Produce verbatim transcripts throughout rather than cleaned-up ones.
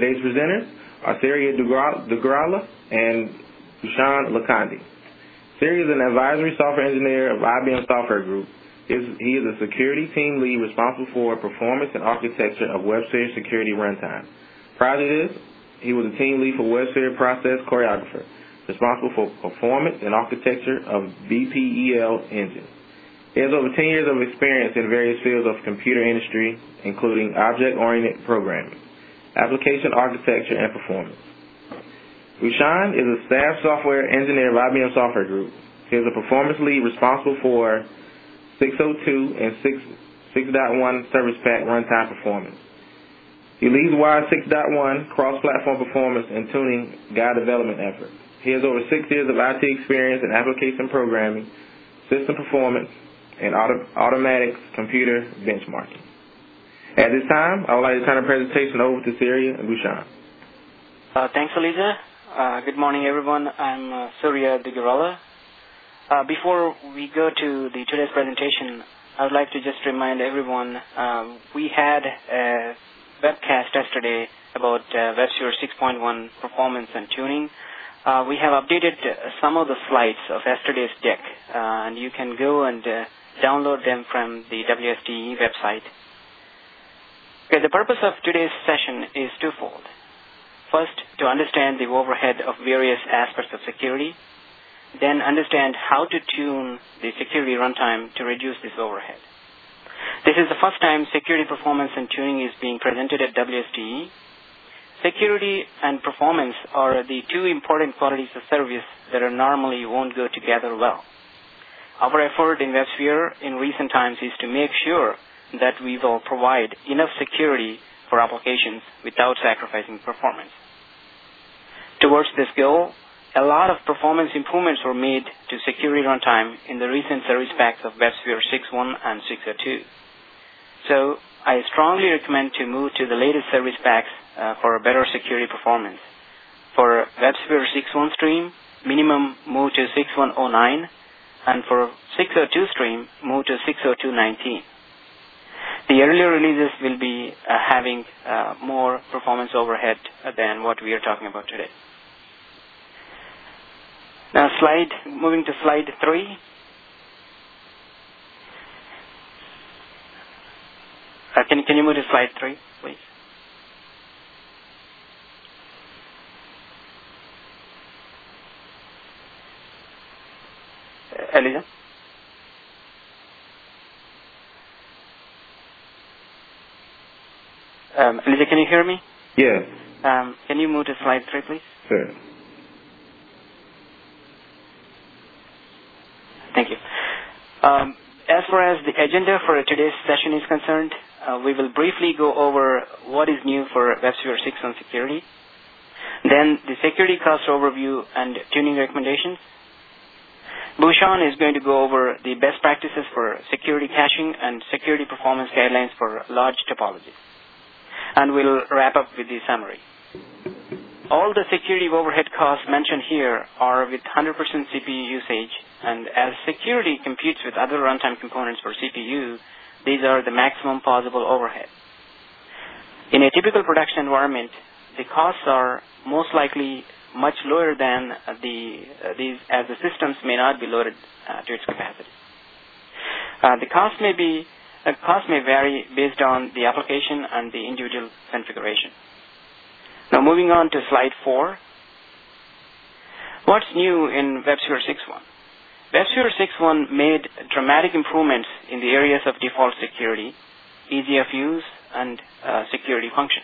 Today's presenters are Syria Dugrala and Bhushan Lakandi. Syria is an advisory software engineer of I B M Software Group. He is a security team lead responsible for performance and architecture of WebSphere Security Runtime. Prior to this, he was a team lead for WebSphere Process Choreographer, responsible for performance and architecture of B P E L engine. He has over ten years of experience in various fields of computer industry, including object-oriented programming, application architecture, and performance. Bhushan is a staff software engineer of I B M Software Group. He is a performance lead responsible for six oh two and six point one Service Pack runtime performance. He leads W I R six point one cross-platform performance and tuning guide development efforts. He has over six years of I T experience in application programming, system performance, and auto automatic computer benchmarking. At this time, I would like to turn the presentation over to Surya and Bhushan. Uh, thanks, Eliza. Uh, good morning, everyone. I'm uh, Surya Dugrala. Uh, before we go to the today's presentation, I would like to just remind everyone uh, we had a webcast yesterday about uh, WebSphere six point one performance and tuning. Uh, we have updated uh, some of the slides of yesterday's deck, uh, and you can go and uh, download them from the W S T E website. Okay, the purpose of today's session is twofold. First, to understand the overhead of various aspects of security, then understand how to tune the security runtime to reduce this overhead. This is the first time security performance and tuning is being presented at W S T E. Security and performance are the two important qualities of service that are normally won't go together well. Our effort in WebSphere in recent times is to make sure that we will provide enough security for applications without sacrificing performance. Towards this goal, a lot of performance improvements were made to security runtime in the recent service packs of WebSphere six point one and six point oh two. So I strongly recommend to move to the latest service packs uh, for a better security performance. For WebSphere six point one stream, minimum move to six point one oh nine, and for six point oh two stream, move to six point oh two nineteen. The earlier releases will be uh, having uh, more performance overhead than what we are talking about today. Now, slide, moving to slide three. Uh, can, can you move to slide three, please? Uh, Eliza? Um, Eliza, can you hear me? Yeah. Um, can you move to slide three, please? Sure. Thank you. Um, as far as the agenda for today's session is concerned, uh, we will briefly go over what is new for WebSphere six point one security, then the security cost overview and tuning recommendations. Bhushan is going to go over the best practices for security caching and security performance guidelines for large topologies. And we'll wrap up with the summary. All the security overhead costs mentioned here are with one hundred percent C P U usage, and as security competes with other runtime components for C P U, these are the maximum possible overhead. In a typical production environment, the costs are most likely much lower than the uh, these, as the systems may not be loaded uh, to its capacity. Uh, the cost may be uh, cost may vary based on the application and the individual configuration. Now, moving on to slide four. What's new in WebSphere six point one? WebSphere six point one made dramatic improvements in the areas of default security, easy of use, and uh, security function.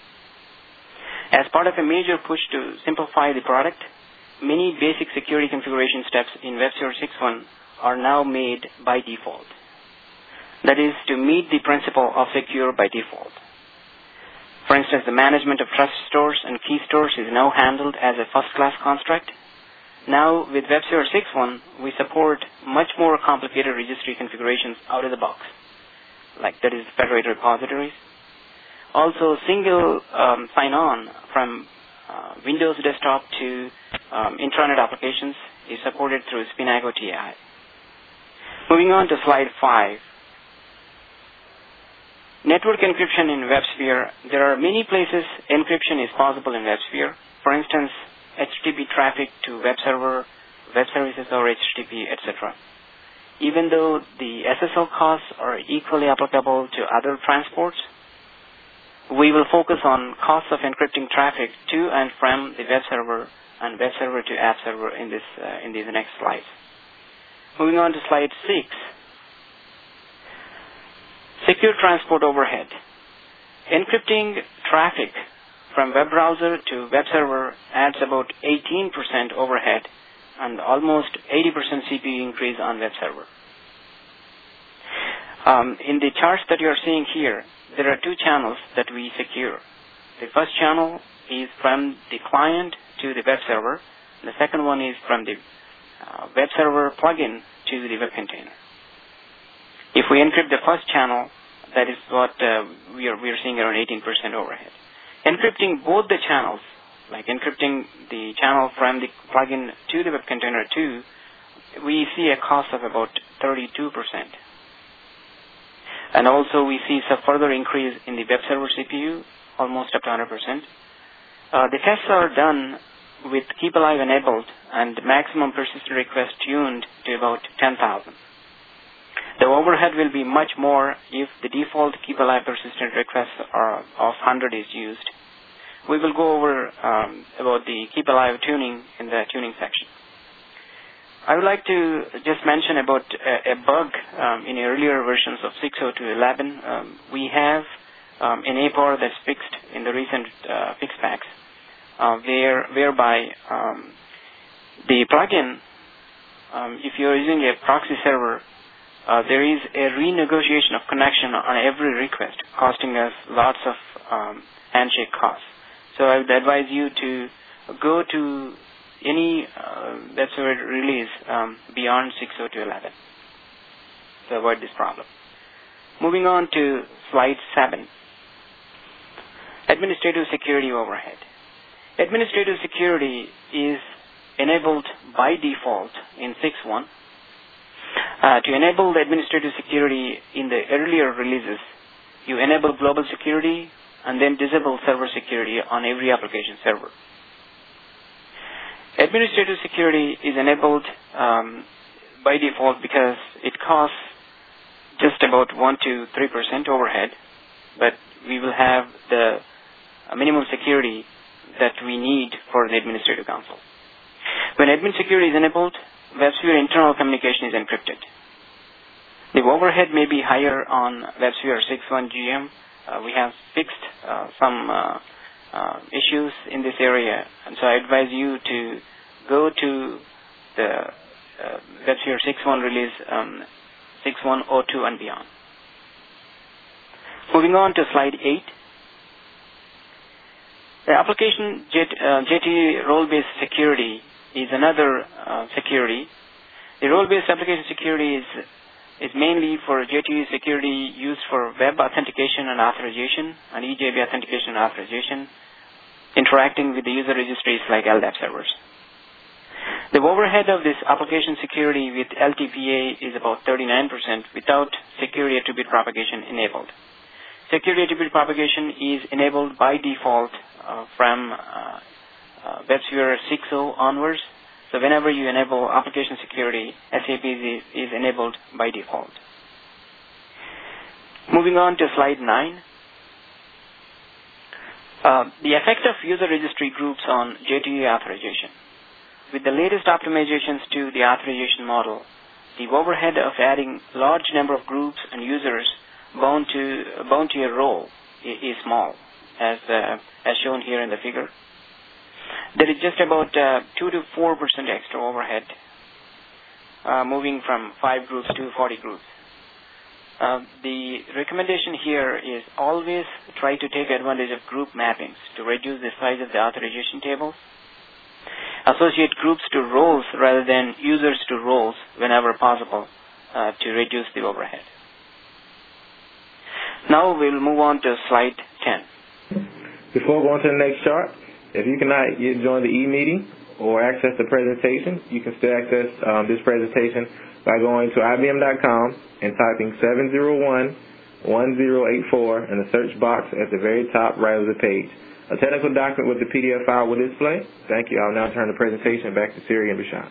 As part of a major push to simplify the product, many basic security configuration steps in WebSphere six point one are now made by default. That is, to meet the principle of secure by default. For instance, the management of trust stores and key stores is now handled as a first-class construct. Now, with WebSphere six point one, we support much more complicated registry configurations out of the box, like that is federated repositories. Also, single um, sign-on from uh, Windows desktop to um, intranet applications is supported through Spinago T I. Moving on to slide five. Network encryption in WebSphere. There are many places encryption is possible in WebSphere. For instance, H T T P traffic to web server, web services over H T T P, et cetera. Even though the S S L costs are equally applicable to other transports, we will focus on costs of encrypting traffic to and from the web server and web server to app server in this uh, in these next slides. Moving on to slide six. Secure transport overhead. Encrypting traffic from web browser to web server adds about eighteen percent overhead and almost eighty percent C P U increase on web server. Um, in the charts that you are seeing here, there are two channels that we secure. The first channel is from the client to the web server. And the second one is from the uh, web server plugin to the web container. If we encrypt the first channel, that is what uh, we are we are seeing around eighteen percent overhead. Encrypting both the channels, like encrypting the channel from the plugin to the web container too, we see a cost of about thirty-two percent. And also we see some further increase in the web server C P U, almost up to one hundred percent. Uh, the tests are done with Keep Alive enabled and maximum persistent request tuned to about ten thousand. The overhead will be much more if the default Keep Alive persistent requests are of one hundred is used. We will go over um, about the Keep Alive tuning in the tuning section. I would like to just mention about a, a bug um, in earlier versions of six point oh two point eleven. Um, we have um, an A P R that's fixed in the recent uh, fix packs, uh, where, whereby um, the plugin, um, if you're using a proxy server, Uh, there is a renegotiation of connection on every request, costing us lots of um, handshake costs. So I would advise you to go to any uh, web server release um, beyond six point oh two point eleven to avoid this problem. Moving on to slide seven. Administrative security overhead. Administrative security is enabled by default in six point one. Uh, to enable the administrative security in the earlier releases, you enable global security and then disable server security on every application server. Administrative security is enabled um, by default because it costs just about one to three percent overhead, but we will have the minimum security that we need for the administrative console. When admin security is enabled, WebSphere internal communication is encrypted. The overhead may be higher on WebSphere six point one G M. Uh, we have fixed uh, some uh, uh, issues in this area, and so I advise you to go to the uh, WebSphere six point one release um, six point one oh two and beyond. Moving on to slide eight. The application J T E uh, role-based security is another uh, security. The role-based application security is is mainly for J T E security used for web authentication and authorization and E J B authentication and authorization, interacting with the user registries like L D A P servers. The overhead of this application security with L T P A is about thirty-nine percent without security attribute propagation enabled. Security attribute propagation is enabled by default uh, from uh, uh, WebSphere six point oh onwards. So whenever you enable application security, S A P is, is enabled by default. Moving on to slide nine. Uh, the effect of user registry groups on J T E authorization. With the latest optimizations to the authorization model, the overhead of adding large number of groups and users bound to, bound to a role is, is small, as, uh, as shown here in the figure. There is just about uh, two to four percent extra overhead, uh, moving from five groups to forty groups. Uh, the recommendation here is always try to take advantage of group mappings to reduce the size of the authorization tables. Associate groups to roles rather than users to roles whenever possible uh, to reduce the overhead. Now we'll move on to slide ten. Before going to the next chart, if you cannot get join the e-meeting or access the presentation, you can still access um, this presentation by going to I B M dot com and typing seven oh one one zero eight four in the search box at the very top right of the page. A technical document with the P D F file will display. Thank you. I'll now turn the presentation back to Siri and Bashan.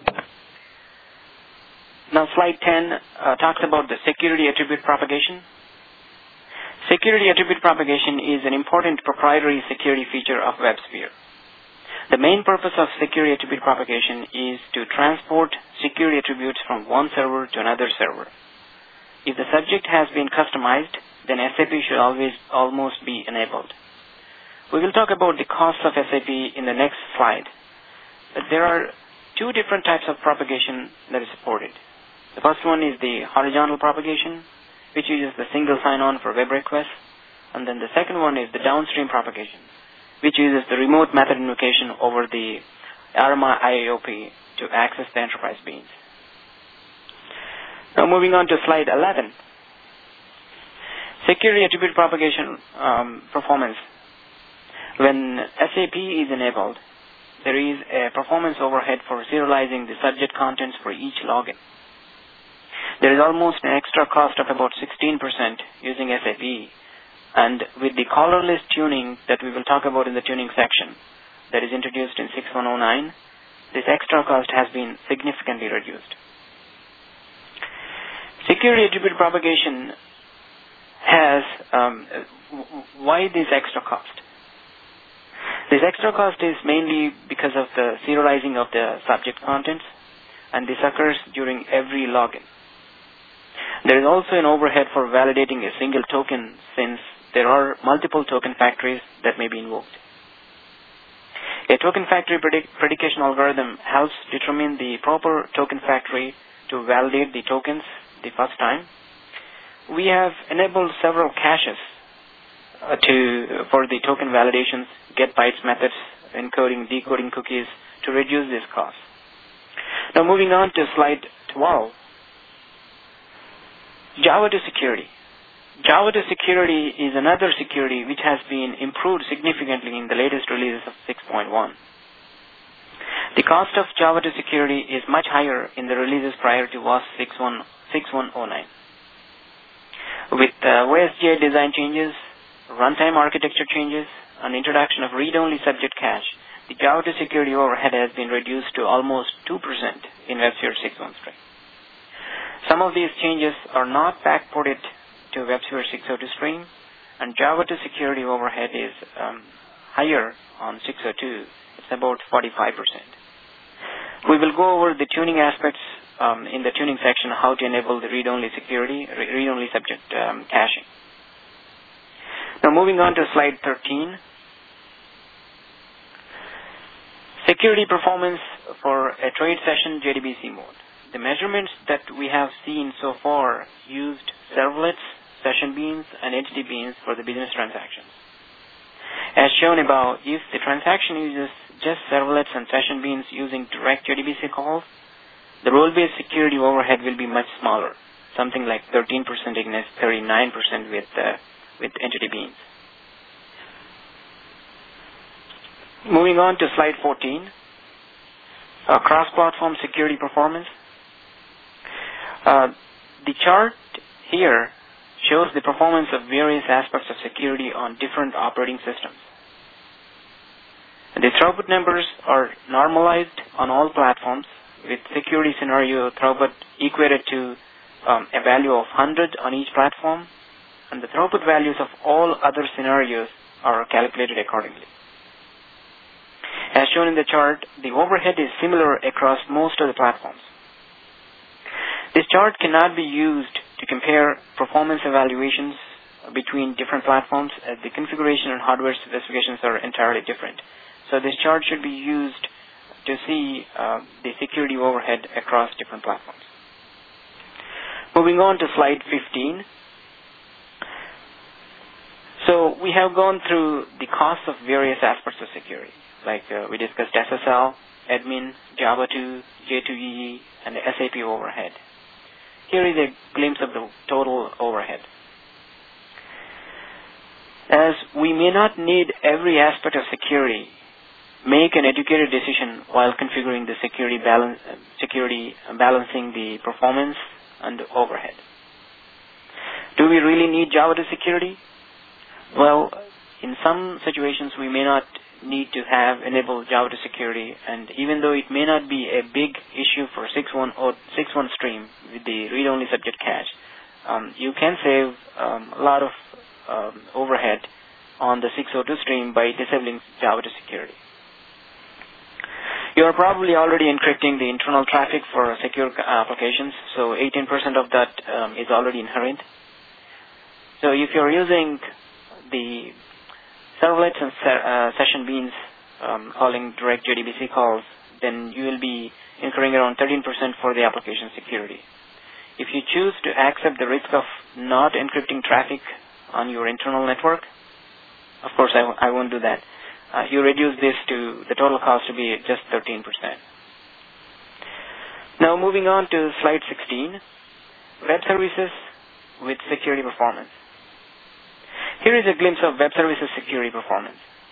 Now slide ten uh, talks about the security attribute propagation. Security attribute propagation is an important proprietary security feature of WebSphere. The main purpose of security attribute propagation is to transport security attributes from one server to another server. If the subject has been customized, then S A P should always almost be enabled. We will talk about the cost of S A P in the next slide. But there are two different types of propagation that is supported. The first one is the horizontal propagation, which uses the single sign-on for web requests. And then the second one is the downstream propagation, which uses the remote method invocation over the ARMA I A O P to access the enterprise beans. Now moving on to slide eleven. Security attribute propagation um, performance. When S A P is enabled, there is a performance overhead for serializing the subject contents for each login. There is almost an extra cost of about sixteen percent using S A P, and with the caller list tuning that we will talk about in the tuning section that is introduced in six one oh nine, this extra cost has been significantly reduced. Security attribute propagation has, um, why this extra cost? This extra cost is mainly because of the serializing of the subject contents, and this occurs during every login. There is also an overhead for validating a single token, since there are multiple token factories that may be invoked. A token factory predic- predication algorithm helps determine the proper token factory to validate the tokens the first time. We have enabled several caches uh, to for the token validations, get bytes methods, encoding, decoding cookies to reduce this cost. Now moving on to slide twelve. Java to security. Java to security is another security which has been improved significantly in the latest releases of six point one. The cost of Java to security is much higher in the releases prior to W A S six one oh nine. With uh, O S G I design changes, runtime architecture changes, and introduction of read-only subject cache, the Java to security overhead has been reduced to almost two percent in WebSphere six point one. Some of these changes are not backported to WebSphere six point oh two Stream, and Java to security overhead is um, higher on six point oh two. It's about forty-five percent. We will go over the tuning aspects um, in the tuning section, how to enable the read-only security, re- read-only subject um, caching. Now moving on to slide thirteen. Security performance for a trade session J D B C mode. The measurements that we have seen so far used servlets, session beans, and entity beans for the business transactions. As shown above, if the transaction uses just servlets and session beans using direct J D B C calls, the role-based security overhead will be much smaller, something like thirteen percent against thirty-nine percent with, uh, with entity beans. Moving on to slide fourteen, uh, cross-platform security performance. Uh, the chart here shows the performance of various aspects of security on different operating systems. The throughput numbers are normalized on all platforms, with security scenario throughput equated to um, a value of one hundred on each platform, and the throughput values of all other scenarios are calculated accordingly. As shown in the chart, the overhead is similar across most of the platforms. This chart cannot be used to compare performance evaluations between different platforms, as the configuration and hardware specifications are entirely different. So this chart should be used to see uh, the security overhead across different platforms. Moving on to slide fifteen. So we have gone through the costs of various aspects of security, like uh, we discussed S S L, admin, Java two, J two E E, and the S A P overhead. Here is a glimpse of the total overhead. As we may not need every aspect of security, make an educated decision while configuring the security, balance, security balancing the performance and the overhead. Do we really need Java to security? Well, in some situations we may not need to have enabled Java to security, and even though it may not be a big issue for six point one or six point one stream with the read-only subject cache, um, you can save um, a lot of um, overhead on the six point oh two stream by disabling Java to security. You are probably already encrypting the internal traffic for secure applications, so eighteen percent of that um, is already inherent. So if you're using the servlets and se uh, session beans um, calling direct J D B C calls, then you will be incurring around thirteen percent for the application security. If you choose to accept the risk of not encrypting traffic on your internal network, of course I, w I won't do that. Uh, you reduce this to the total cost to be just thirteen percent. Now moving on to slide sixteen, web services with security performance. Here is a glimpse of web services security performance.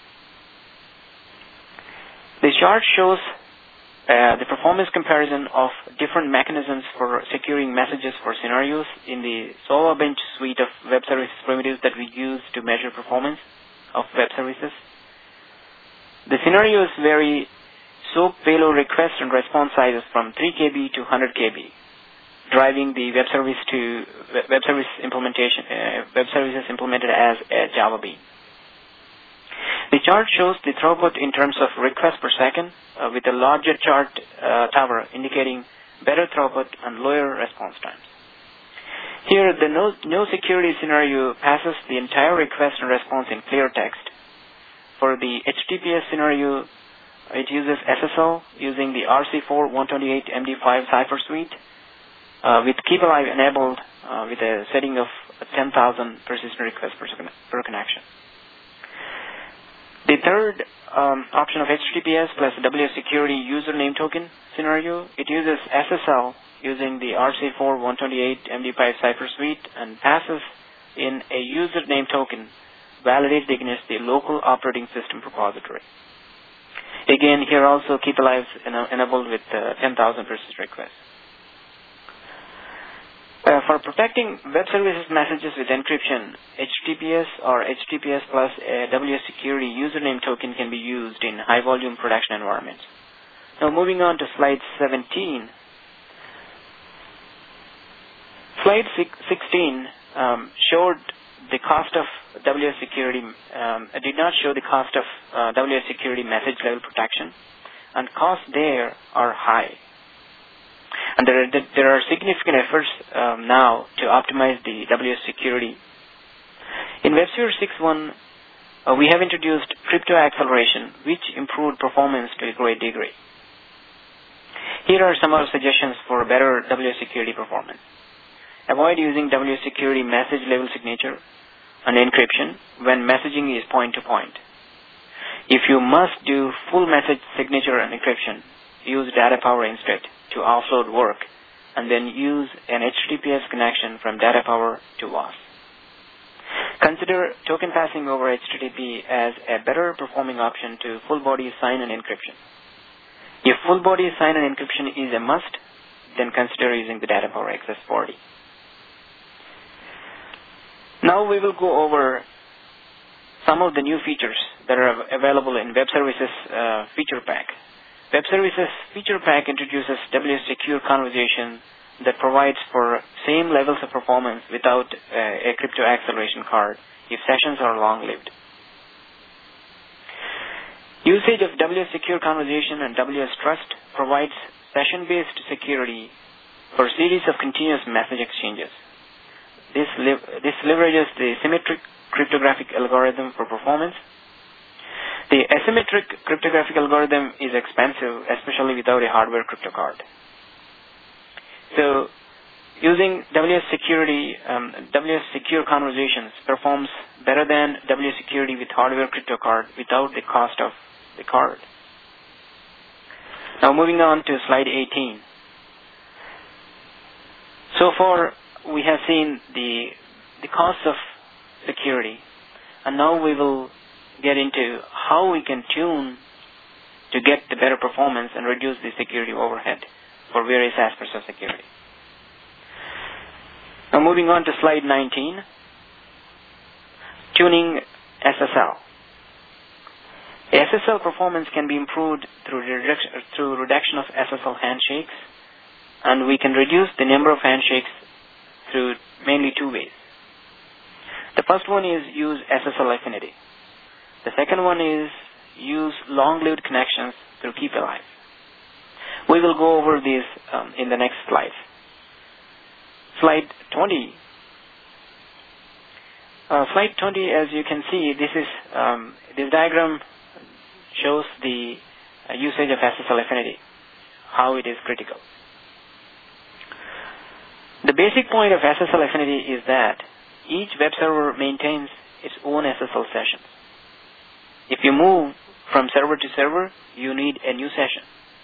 The chart shows uh, the performance comparison of different mechanisms for securing messages for scenarios in the SolarBench suite of web services primitives that we use to measure performance of web services. The scenarios vary SOAP payload request and response sizes from three K B to one hundred K B, driving the web service to web service implementation, uh, web services implemented as a Java bean. The chart shows the throughput in terms of requests per second, uh, with a larger chart uh, tower indicating better throughput and lower response times. Here, the no, no security scenario passes the entire request and response in clear text. For the H T T P S scenario, it uses S S L using the R C four one twenty-eight M D five cipher suite uh, with Keep Alive enabled uh, with a setting of ten thousand persistent requests per, per connection. The third um, option of H T T P S plus W S Security username token scenario, it uses S S L using the R C four one twenty-eight M D five cipher suite and passes in a username token validated against the local operating system repository. Again, here also Keep Alive enabled with uh, ten thousand persistent requests. Uh, for protecting web services messages with encryption, H T T P S or H T T P S plus a W S Security username token can be used in high-volume production environments. Now moving on to slide seventeen. Slide sixteen um, showed the cost of W S Security, um, did not show the cost of uh, W S Security message level protection, and costs there are high. And there are, there are significant efforts um, now to optimize the W S Security. In WebSphere six point one, uh, we have introduced crypto acceleration, which improved performance to a great degree. Here are some of the suggestions for better W S Security performance. Avoid using W S Security message level signature and encryption when messaging is point-to-point. If you must do full message signature and encryption, use Data Power instead to offload work, and then use an H T T P S connection from Data Power to W A S. Consider token passing over H T T P as a better performing option to full-body sign-in encryption. If full-body sign-in encryption is a must, then consider using the Data Power X S forty. Now we will go over some of the new features that are available in Web Services uh, Feature Pack. Web Services Feature Pack introduces W S Secure Conversation that provides for same levels of performance without uh, a crypto acceleration card if sessions are long-lived. Usage of W S Secure Conversation and W S Trust provides session-based security for a series of continuous message exchanges. This, this leverages the symmetric cryptographic algorithm for performance. The asymmetric cryptographic algorithm is expensive, especially without a hardware crypto card. So, using W S Security, um, W S Secure Conversations performs better than W S Security with hardware crypto card without the cost of the card. Now, moving on to slide eighteen. So far, we have seen the the cost of security, and now we will get into how we can tune to get the better performance and reduce the security overhead for various aspects of security. Now moving on to slide nineteen, tuning S S L. S S L performance can be improved through reduction, through reduction of S S L handshakes, and we can reduce the number of handshakes through mainly two ways. The first one is use S S L affinity. The second one is use long-lived connections through Keep Alive. We will go over these um, in the next slide. Slide twenty. Uh, slide twenty, as you can see, this is um, this diagram shows the uh, usage of S S L affinity, how it is critical. The basic point of S S L affinity is that each web server maintains its own S S L sessions. If you move from server to server, you need a new session.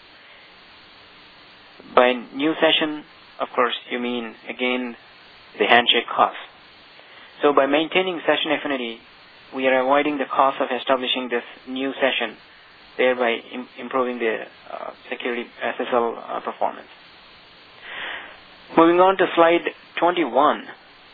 By new session, of course, you mean, again, the handshake cost. So by maintaining session affinity, we are avoiding the cost of establishing this new session, thereby im- improving the uh, security S S L uh, performance. Moving on to slide twenty-one.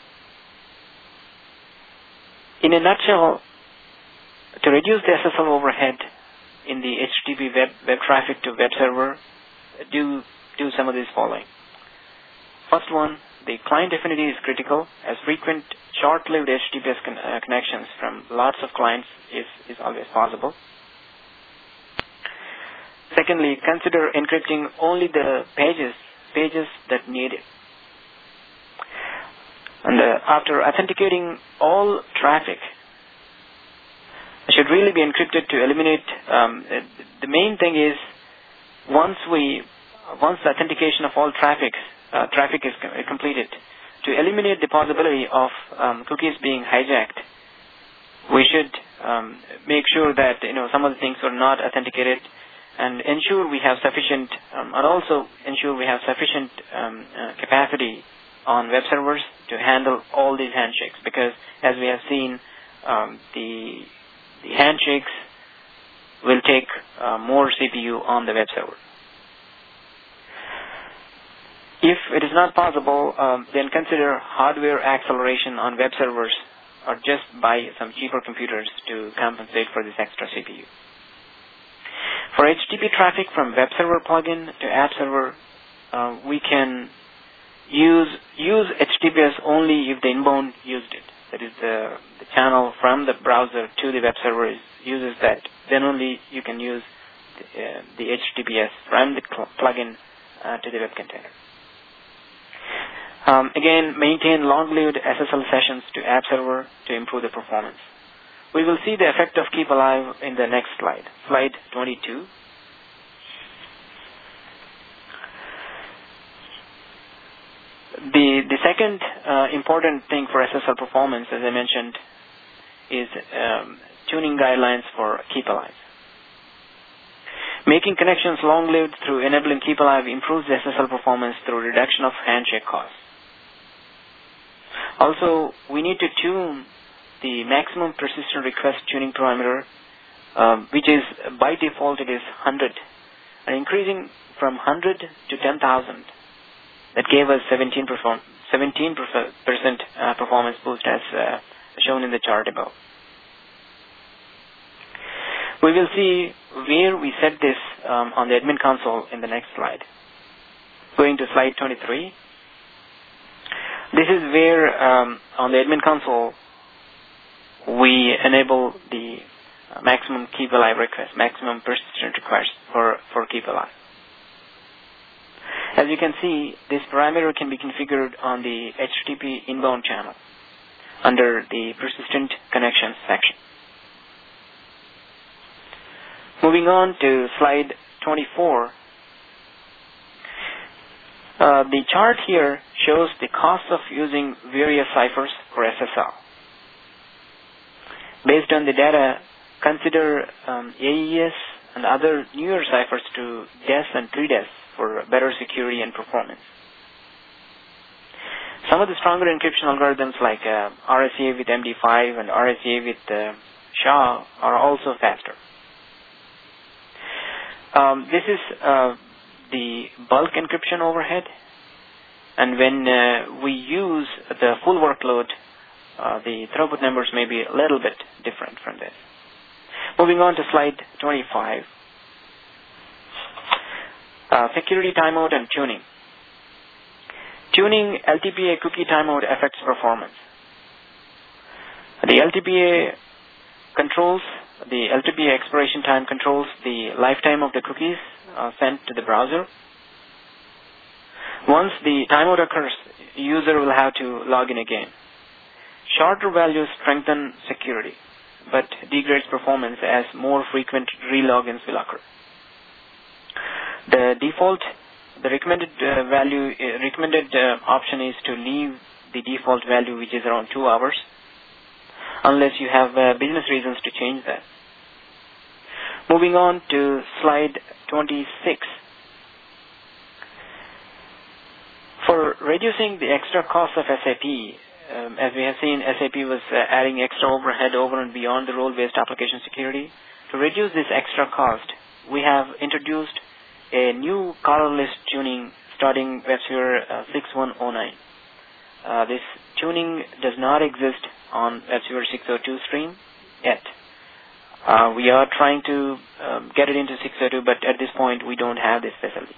In a nutshell, to reduce the S S L overhead in the H T T P web, web traffic to web server, do, do some of this following. First one, the client affinity is critical, as frequent short-lived H T T P S con- uh, connections from lots of clients is, is always possible. Secondly, consider encrypting only the pages pages that need it. And uh, after authenticating all traffic, it should really be encrypted to eliminate. Um, the main thing is once we once the authentication of all traffic uh, traffic is com- completed, to eliminate the possibility of um, cookies being hijacked, we should um, make sure that you know some of the things are not authenticated, and ensure we have sufficient, um, and also ensure we have sufficient um, uh, capacity on web servers to handle all these handshakes. Because as we have seen, um, the the handshakes will take uh, more C P U on the web server. If it is not possible, um, then consider hardware acceleration on web servers, or just buy some cheaper computers to compensate for this extra C P U. For H T T P traffic from web server plugin to app server, uh, we can use use H T T P S only if the inbound used it. That is, the, the channel from the browser to the web server is, uses that. Then only you can use the, uh, the H T T P S from the cl- plugin uh, to the web container. Um, again, maintain long-lived S S L sessions to app server to improve the performance. We will see the effect of Keep Alive in the next slide, slide twenty-two. The, the second uh, important thing for S S L performance, as I mentioned, is um, tuning guidelines for Keep Alive. Making connections long-lived through enabling Keep Alive improves the S S L performance through reduction of handshake costs. Also, we need to tune the maximum persistent request tuning parameter, uh, which is by default it is one hundred, and increasing from one hundred to ten thousand. That gave us seventeen percent uh, performance boost, as uh, shown in the chart above. We will see where we set this um, on the admin console in the next slide. Going to slide twenty-three. This is where um, on the admin console we enable the uh, maximum Keep Alive request, maximum persistent request for, for Keep Alive. As you can see, this parameter can be configured on the H T T P inbound channel under the persistent connections section. Moving on to slide twenty-four. Uh, the chart here shows the cost of using various ciphers for S S L. Based on the data, consider um, A E S and other newer ciphers to D E S and three D E S for better security and performance. Some of the stronger encryption algorithms like uh, R S A with M D five and R S A with uh, S H A are also faster. Um, this is uh, the bulk encryption overhead. And when uh, we use the full workload, uh, the throughput numbers may be a little bit different from this. Moving on to slide twenty-five. Uh, security timeout and tuning. Tuning L T P A cookie timeout affects performance. The L T P A controls, the L T P A expiration time controls the lifetime of the cookies uh, sent to the browser. Once the timeout occurs, user will have to log in again. Shorter values strengthen security, but degrades performance as more frequent re-logins will occur. The default, the recommended uh, value, uh, recommended uh, option is to leave the default value, which is around two hours, unless you have uh, business reasons to change that. Moving on to slide twenty-six. For reducing the extra cost of S A P, um, as we have seen, S A P was uh, adding extra overhead over and beyond the role-based application security. To reduce this extra cost, we have introduced a new color list tuning starting WebSphere uh, six one oh nine. Uh, this tuning does not exist on WebSphere six oh two stream yet. Uh, we are trying to um, get it into six oh two, but at this point we don't have this facility.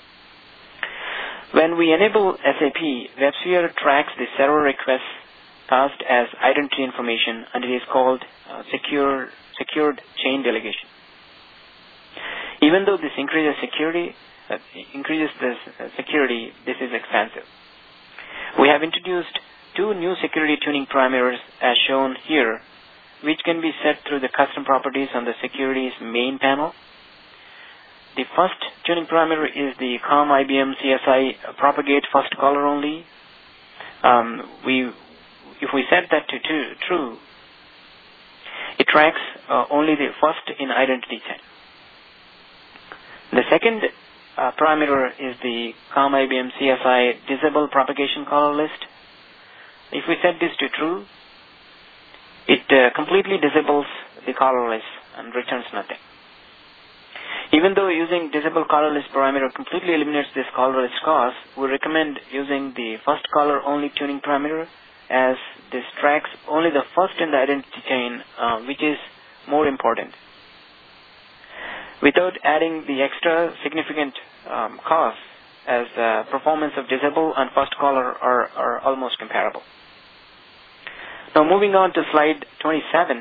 When we enable S A P, WebSphere tracks the server requests passed as identity information, and it is called uh, secure, secured chain delegation. Even though this increases security, uh, increases this uh, security, this is expensive. We have introduced two new security tuning parameters as shown here, which can be set through the custom properties on the security's main panel. The first tuning parameter is the COM I B M C S I propagate first caller only. Um, we, if we set that to two, true, it tracks uh, only the first in identity chain. The second uh, parameter is the COM I B M C S I disable propagation caller list. If we set this to true, it uh, completely disables the caller list and returns nothing. Even though using disable caller list parameter completely eliminates this caller list cost, we recommend using the first caller only tuning parameter, as this tracks only the first in the identity chain, uh, which is more important. Without adding the extra significant um, costs, as uh, performance of disable and first caller are, are almost comparable. Now moving on to slide twenty-seven.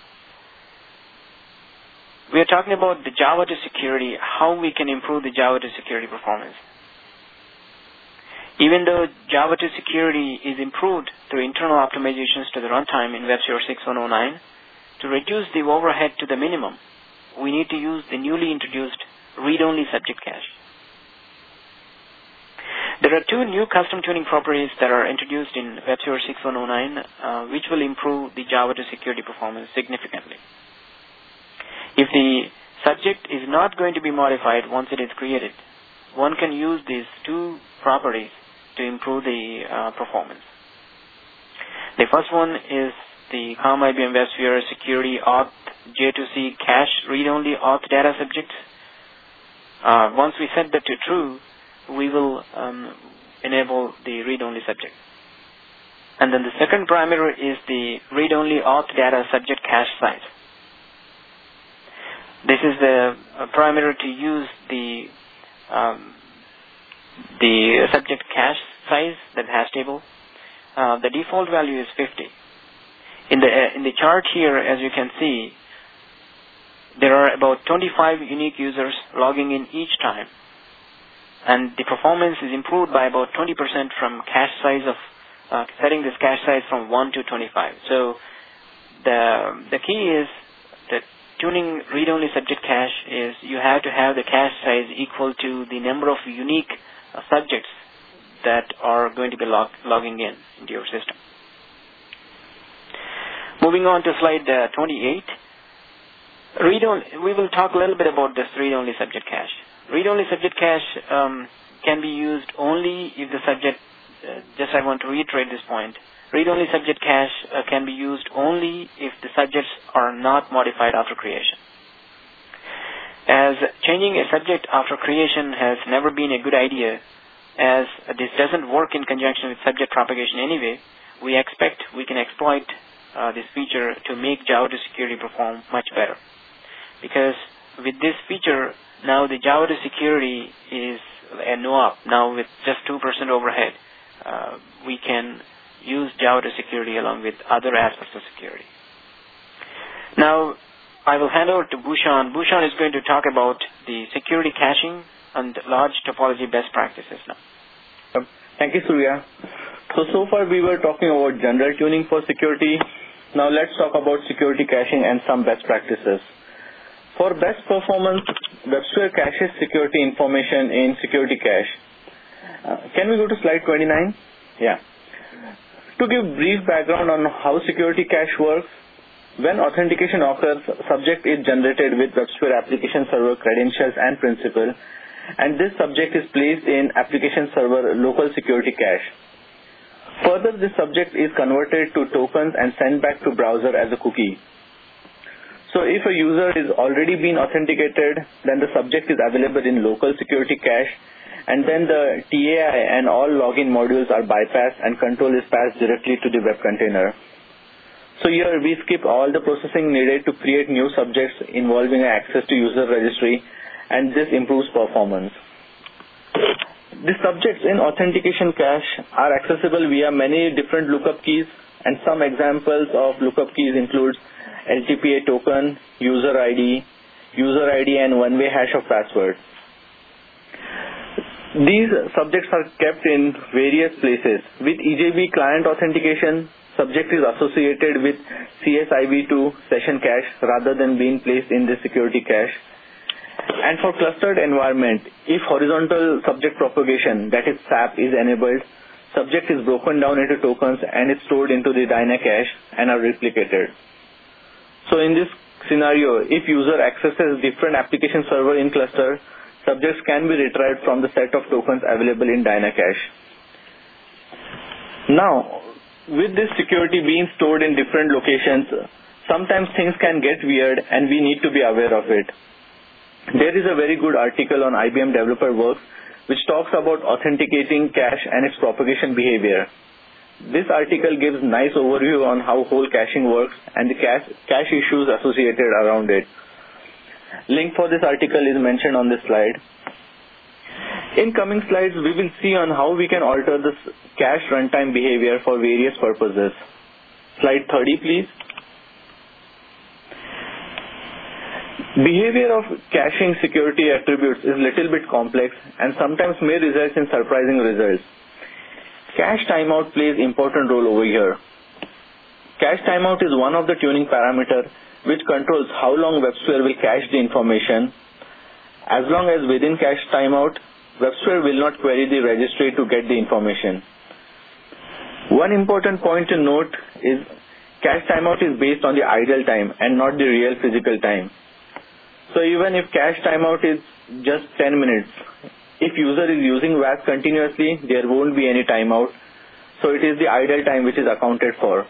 We are talking about the Java to security, how we can improve the Java to security performance. Even though Java to security is improved through internal optimizations to the runtime in WebSphere six one oh nine, to reduce the overhead to the minimum, we need to use the newly introduced read-only subject cache. There are two new custom tuning properties that are introduced in WebSphere six one oh nine, uh, which will improve the Java to security performance significantly. If the subject is not going to be modified once it is created, one can use these two properties to improve the uh, performance. The first one is the COM I B M WebSphere security auth J two C cache read-only auth data subjects. Uh, once we set that to true, we will um, enable the read-only subject. And then the second parameter is the read-only auth data subject cache size. This is the uh, parameter to use the um, the subject cache size, that hash table. Uh, the default value is fifty. In the uh, in the chart here, as you can see, there are about twenty-five unique users logging in each time, and the performance is improved by about twenty percent from cache size of uh, setting this cache size from one to twenty-five. So the the key is that tuning read-only subject cache is you have to have the cache size equal to the number of unique uh, subjects that are going to be log logging in into your system. Moving on to slide uh, twenty-eight. Read-only, we will talk a little bit about this read-only subject cache. Read-only subject cache um, can be used only if the subject, uh, just I want to reiterate this point, read-only subject cache uh, can be used only if the subjects are not modified after creation. As changing a subject after creation has never been a good idea, as this doesn't work in conjunction with subject propagation anyway, we expect we can exploit uh, this feature to make Java two security perform much better. Because with this feature, now the Java two security is a no op. Now with just two percent overhead, uh, we can use Java two security along with other aspects of security. Now, I will hand over to Bhushan. Bhushan is going to talk about the security caching and large topology best practices now. Thank you, Surya. So, so far we were talking about general tuning for security. Now let's talk about security caching and some best practices. For best performance, WebSphere caches security information in security cache. Uh, can we go to slide twenty-nine? Yeah. To give brief background on how security cache works, when authentication occurs, subject is generated with WebSphere application server credentials and principal, and this subject is placed in application server local security cache. Further, this subject is converted to tokens and sent back to browser as a cookie. So if a user is already been authenticated, then the subject is available in local security cache, and then the T A I and all login modules are bypassed and control is passed directly to the web container. So here we skip all the processing needed to create new subjects involving access to user registry, and this improves performance. The subjects in authentication cache are accessible via many different lookup keys, and some examples of lookup keys include L T P A token, user I D, user I D and one-way hash of password. These subjects are kept in various places. With E J B client authentication, subject is associated with C S I V two session cache rather than being placed in the security cache. And for clustered environment, if horizontal subject propagation, that is S A P, is enabled, subject is broken down into tokens and it's stored into the Dynacache and are replicated. So in this scenario, if user accesses different application server in cluster, subjects can be retrieved from the set of tokens available in Dynacache. Now, with this security being stored in different locations, sometimes things can get weird and we need to be aware of it. There is a very good article on I B M Developer Works which talks about authenticating cache and its propagation behavior. This article gives nice overview on how whole caching works and the cache, cache issues associated around it. Link for this article is mentioned on this slide. In coming slides, we will see on how we can alter this cache runtime behavior for various purposes. Slide thirty, please. Behavior of caching security attributes is little bit complex and sometimes may result in surprising results. Cache timeout plays important role over here. Cache timeout is one of the tuning parameter which controls how long WebSphere will cache the information. As long as within cache timeout, WebSphere will not query the registry to get the information. One important point to note is cache timeout is based on the idle time and not the real physical time. So even if cache timeout is just ten minutes, if user is using W A S continuously, there won't be any timeout. So it is the idle time which is accounted for.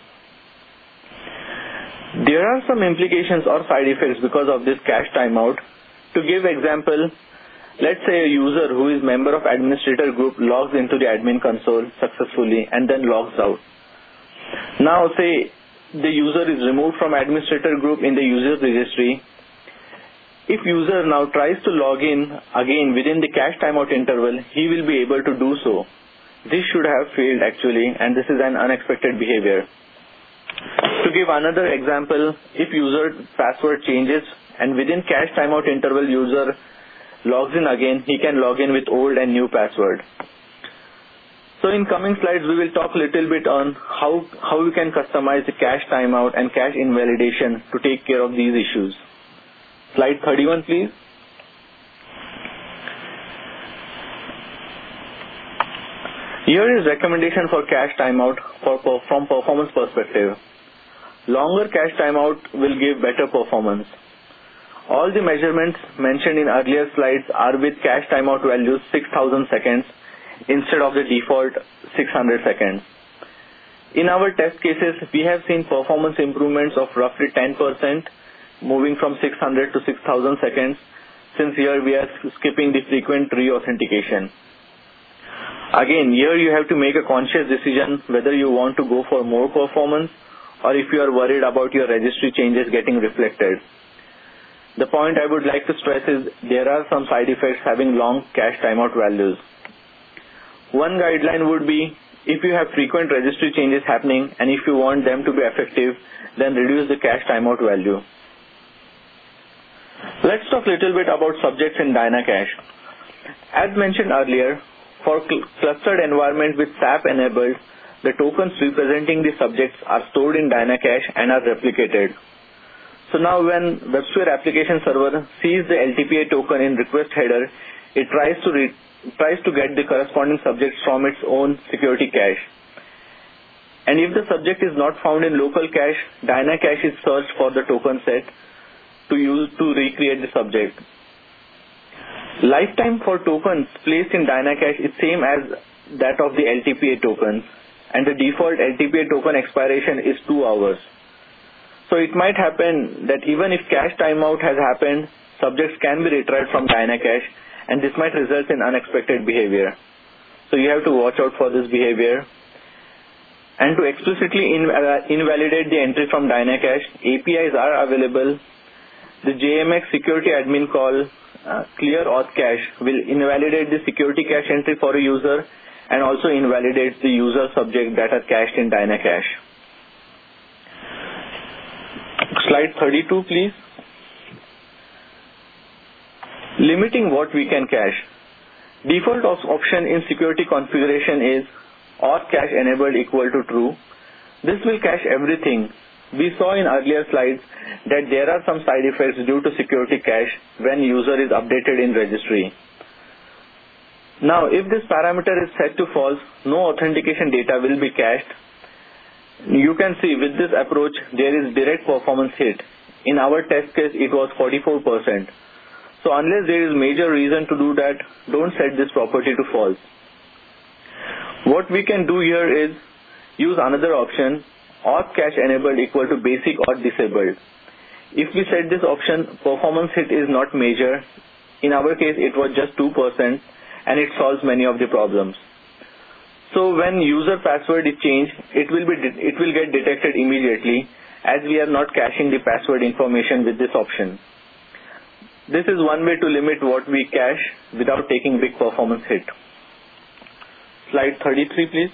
There are some implications or side effects because of this cache timeout. To give example, let's say a user who is member of administrator group logs into the admin console successfully and then logs out. Now say the user is removed from administrator group in the user registry. If user now tries to log in again within the cache timeout interval, he will be able to do so. This should have failed actually, and this is an unexpected behavior. To give another example, if user password changes and within cache timeout interval user logs in again, he can log in with old and new password. So in coming slides, we will talk a little bit on how, how we can customize the cache timeout and cache invalidation to take care of these issues. Slide thirty-one, please. Here is recommendation for cache timeout for, from performance perspective. Longer cache timeout will give better performance. All the measurements mentioned in earlier slides are with cache timeout values six thousand seconds instead of the default six hundred seconds. In our test cases, we have seen performance improvements of roughly ten percent, moving from six hundred to six thousand seconds, since here we are skipping the frequent re-authentication. Again, here you have to make a conscious decision whether you want to go for more performance or if you are worried about your registry changes getting reflected. The point I would like to stress is there are some side effects having long cache timeout values. One guideline would be if you have frequent registry changes happening and if you want them to be effective, then reduce the cache timeout value. Let's talk a little bit about subjects in DynaCache. As mentioned earlier, for cl- clustered environment with S A P enabled, the tokens representing the subjects are stored in DynaCache and are replicated. So now when WebSphere application server sees the L T P A token in request header, it tries to re- tries to get the corresponding subjects from its own security cache. And if the subject is not found in local cache, DynaCache is searched for the token set to use to recreate the subject. Lifetime for tokens placed in DynaCache is same as that of the L T P A tokens, and the default L T P A token expiration is two hours. So it might happen that even if cache timeout has happened, subjects can be retrieved from DynaCache, and this might result in unexpected behavior. So you have to watch out for this behavior. And to explicitly inv- invalidate the entry from DynaCache, A P Is are available. The J M X security admin call uh, clear auth cache will invalidate the security cache entry for a user and also invalidates the user subject that are cached in DynaCache. Slide thirty-two, please. Limiting what we can cache. Default option in security configuration is auth cache enabled equal to true. This will cache everything. We saw in earlier slides that there are some side effects due to security cache when user is updated in registry. Now, if this parameter is set to false, no authentication data will be cached. You can see with this approach, there is direct performance hit. In our test case, it was forty-four percent. So unless there is major reason to do that, don't set this property to false. What we can do here is use another option, auth cache enabled equal to basic or disabled. If we set this option, performance hit is not major. In our case, it was just two percent, and it solves many of the problems. So when user password is changed, it will be it will get detected immediately, as we are not caching the password information with this option. This is one way to limit what we cache without taking big performance hit. Slide thirty-three, please.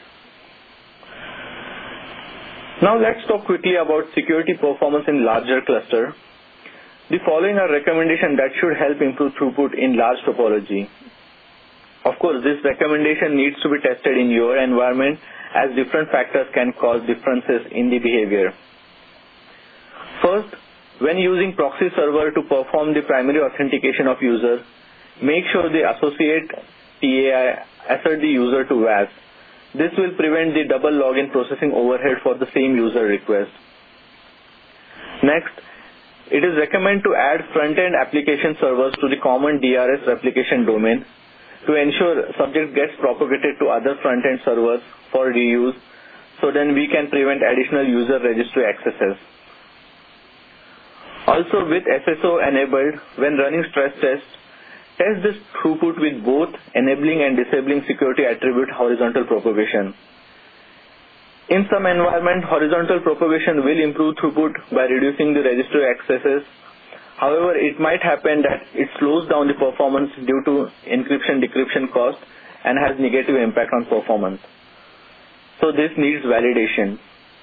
Now let's talk quickly about security performance in larger cluster. The following are recommendations that should help improve throughput in large topology. Of course, this recommendation needs to be tested in your environment, as different factors can cause differences in the behavior. First, when using proxy server to perform the primary authentication of user, make sure the associate T A I assert the user to W A S. This will prevent the double login processing overhead for the same user request. Next, it is recommended to add front-end application servers to the common D R S replication domain to ensure subject gets propagated to other front-end servers for reuse, so then we can prevent additional user registry accesses. Also, with S S O enabled, when running stress tests, test this throughput with both enabling and disabling security attribute horizontal propagation. In some environment, horizontal propagation will improve throughput by reducing the registry accesses. However, it might happen that it slows down the performance due to encryption-decryption cost and has negative impact on performance. So this needs validation.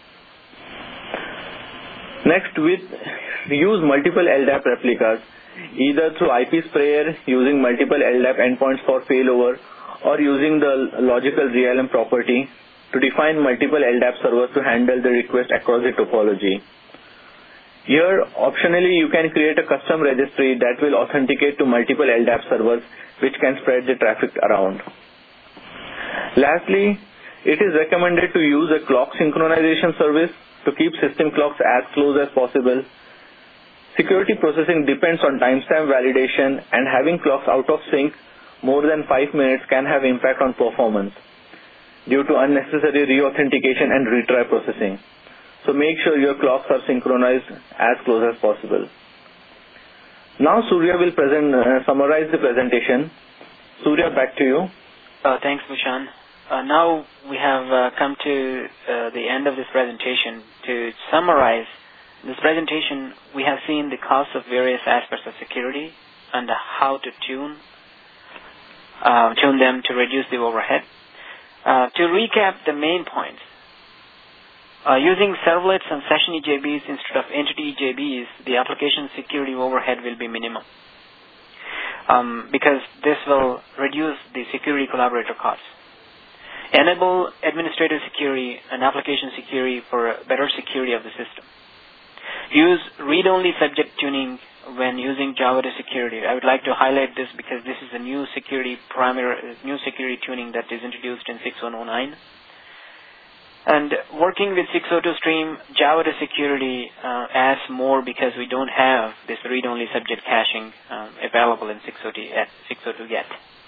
Next, with use multiple L D A P replicas, either through I P sprayer using multiple L D A P endpoints for failover, or using the logical R L M property to define multiple L D A P servers to handle the request across the topology. Here, optionally, you can create a custom registry that will authenticate to multiple L D A P servers, which can spread the traffic around. Lastly, it is recommended to use a clock synchronization service to keep system clocks as close as possible. Security processing depends on timestamp validation, and having clocks out of sync more than five minutes can have impact on performance due to unnecessary re-authentication and retry processing. So make sure your clocks are synchronized as close as possible. Now Surya will present, uh, summarize the presentation. Surya, back to you. Uh, thanks, Mushan. uh, now we have uh, come to uh, the end of this presentation. To summarize this presentation, we have seen the costs of various aspects of security and how to tune uh, tune them to reduce the overhead. Uh, to recap the main points, uh, using servlets and session E J Bs instead of entity E J Bs, the application security overhead will be minimal um, because this will reduce the security collaborator costs. Enable administrative security and application security for better security of the system. Use read-only subject tuning when using Java to security. I would like to highlight this because this is a new security primary, new security tuning that is introduced in six one oh nine. And working with six oh two stream, Java to security uh, adds more because we don't have this read-only subject caching um, available in six oh two yet.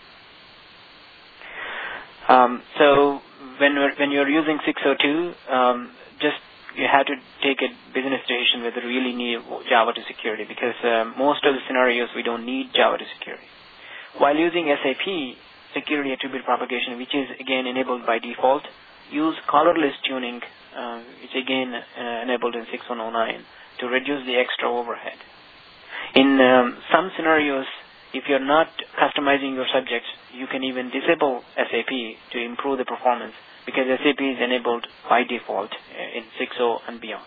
Um, so when we're, when you're using six oh two, um, just you have to take a business decision whether you really need Java to security because uh, most of the scenarios we don't need Java to security. While using S A P, security attribute propagation, which is again enabled by default, use colorless tuning, uh, which again uh, enabled in six one oh nine, to reduce the extra overhead. In um, some scenarios, if you're not customizing your subjects, you can even disable S A P to improve the performance because S A P is enabled by default in six point oh and beyond.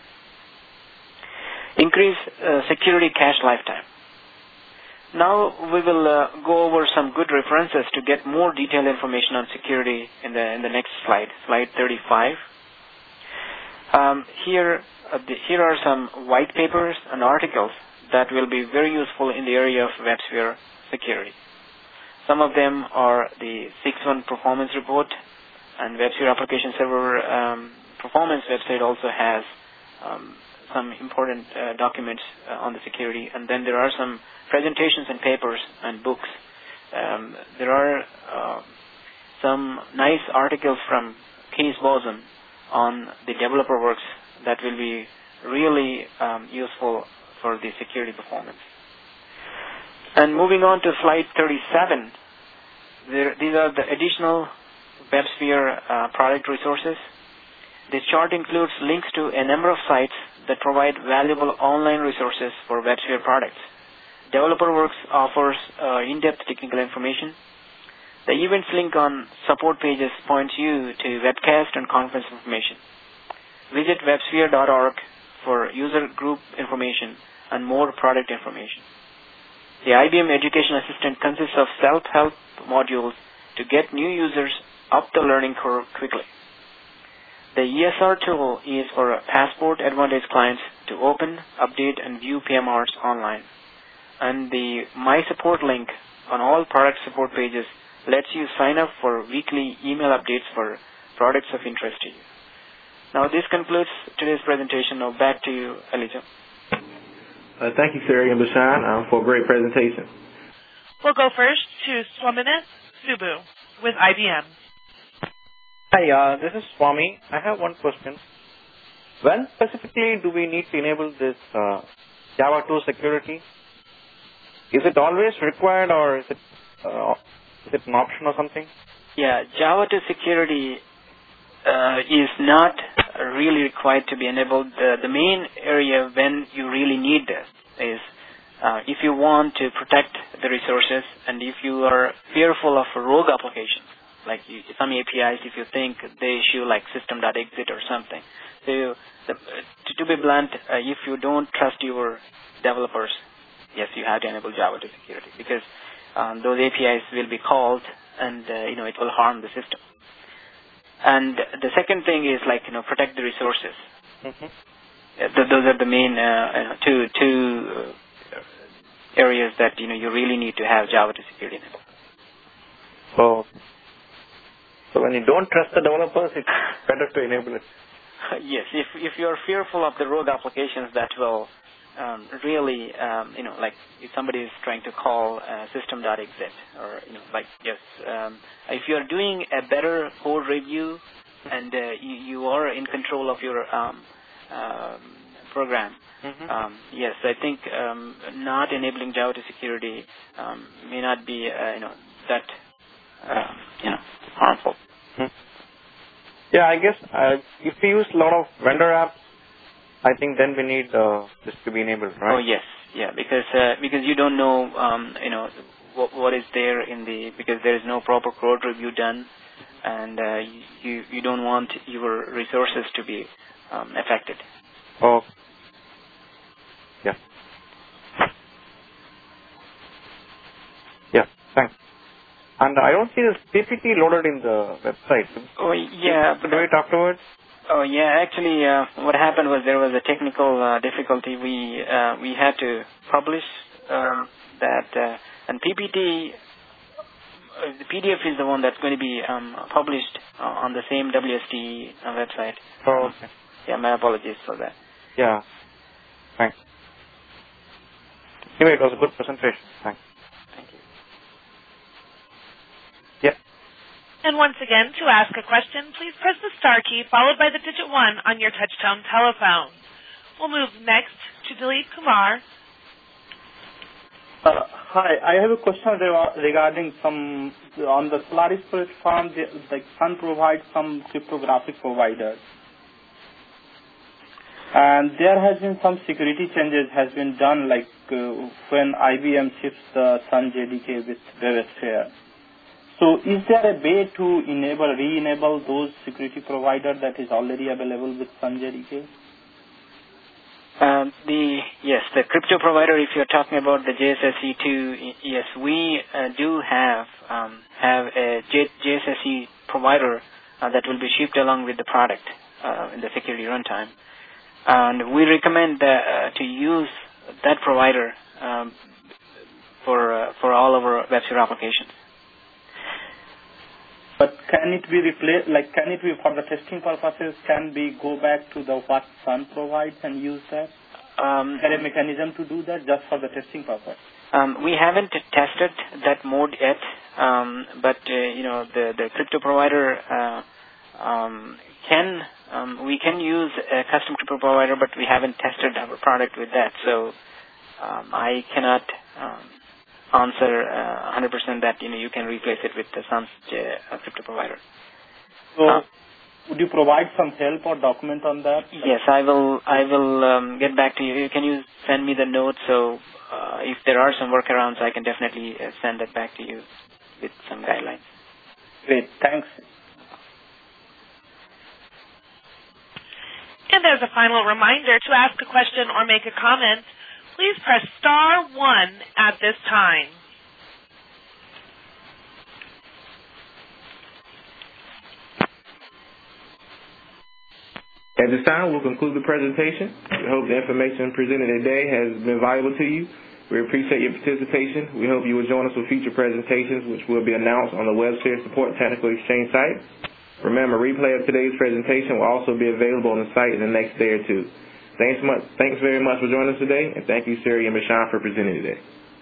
Increase uh, security cache lifetime. Now we will uh, go over some good references to get more detailed information on security in the in the next slide, slide thirty-five. Um, here, uh, the, here are some white papers and articles that will be very useful in the area of WebSphere security. Some of them are the six one Performance Report, and WebSphere Application Server um, Performance website also has um, some important uh, documents uh, on the security. And then there are some presentations and papers and books. Um, there are uh, some nice articles from Kees Boson on the developer works that will be really um, useful for the security performance. And moving on to slide thirty-seven, there, these are the additional WebSphere uh, product resources. This chart includes links to a number of sites that provide valuable online resources for WebSphere products. DeveloperWorks offers uh, in-depth technical information. The events link on support pages points you to webcast and conference information. Visit websphere dot org for user group information and more product information. The I B M Education Assistant consists of self-help modules to get new users up the learning curve quickly. The E S R tool is for Passport Advantage clients to open, update, and view P M Rs online. And the My Support link on all product support pages lets you sign up for weekly email updates for products of interest to you. Now this concludes today's presentation. Now back to you, Elijah. Uh, thank you, Suri and Bashan, um, for a great presentation. We'll go first to Swaminat Subbu with I B M. Hi, uh, this is Swami. I have one question. When specifically do we need to enable this uh, Java two security? Is it always required, or is it uh, is it an option or something? Yeah, Java two security uh, is not really required to be enabled. Uh, the main area when you really need this is uh, if you want to protect the resources and if you are fearful of rogue applications, like you, some A P Is, if you think they issue like system.exit or something. So you, the, to, to be blunt, uh, if you don't trust your developers, yes, you have to enable Java two security because um, those A P Is will be called and uh, you know it will harm the system. And the second thing is like you know protect the resources. Mm-hmm. Uh, th- those are the main uh, two two uh, areas that you know you really need to have Java two security enabled. So, so when you don't trust the developers, it's better to enable it. Yes, if if you're fearful of the rogue applications that will um, really, um, you know, like if somebody is trying to call uh, system.exit or, you know, like, yes, um, if you're doing a better code review and uh, you, you are in control of your um, uh, program, mm-hmm. um, yes, I think um, not enabling Java two security um, may not be, uh, you know, that, uh, you know, harmful. Mm-hmm. Yeah, I guess uh, if we use a lot of vendor apps, I think then we need uh, this to be enabled, right? Oh yes, yeah, because uh, because you don't know, um, you know, what, what is there in the because there is no proper code review done, and uh, you you don't want your resources to be um, affected. Oh, yeah, yeah, thanks. And I don't see this P P T loaded in the website. Oh yeah, but do it afterwards? Oh yeah, actually, uh, what happened was there was a technical uh, difficulty. We uh, we had to publish um, that, uh, and P P T, uh, the P D F is the one that's going to be um, published uh, on the same W S T uh, website. Oh, okay. Yeah, my apologies for that. Yeah, thanks. Anyway, it was a good presentation. Thanks. Thank you. Yeah. And once again, to ask a question, please press the star key followed by the digit one on your touchtone telephone. We'll move next to Dilip Kumar. Uh, hi, I have a question re- regarding some, on the Solaris platform, the, the Sun provides some cryptographic providers. And there has been some security changes has been done, like uh, when I B M ships the Sun J D K with WebSphere. So is there a way to enable, re-enable those security providers that is already available with Sun J D K? Um, the yes, the crypto provider. If you're talking about the J S S E two, yes, we uh, do have um, have a J- JSSE provider uh, that will be shipped along with the product uh, in the security runtime, and we recommend uh, uh, to use that provider um, for uh, for all of our WebSphere applications. But can it be replaced, like can it be for the testing purposes, can we go back to the what Sun provides and use that? Um, Is there a mechanism to do that just for the testing purpose? Um, we haven't tested that mode yet, um, but uh, you know the, the crypto provider uh, um, can um, we can use a custom crypto provider, but we haven't tested our product with that, so um, I cannot um, answer uh, one hundred percent that you know you can replace it with the Sun's uh, crypto provider. So, uh, would you provide some help or document on that? Yes, I will. I will um, get back to you. Can you send me the notes? So, uh, if there are some workarounds, I can definitely uh, send that back to you with some guidelines. Great, thanks. And as a final reminder, to ask a question or make a comment, please press star one at this time. At this time, we'll conclude the presentation. We hope the information presented today has been valuable to you. We appreciate your participation. We hope you will join us for future presentations, which will be announced on the WebSphere Support Technical Exchange site. Remember, a replay of today's presentation will also be available on the site in the next day or two. Thanks much. Thanks very much for joining us today, and thank you, Siri and Bashan, for presenting today.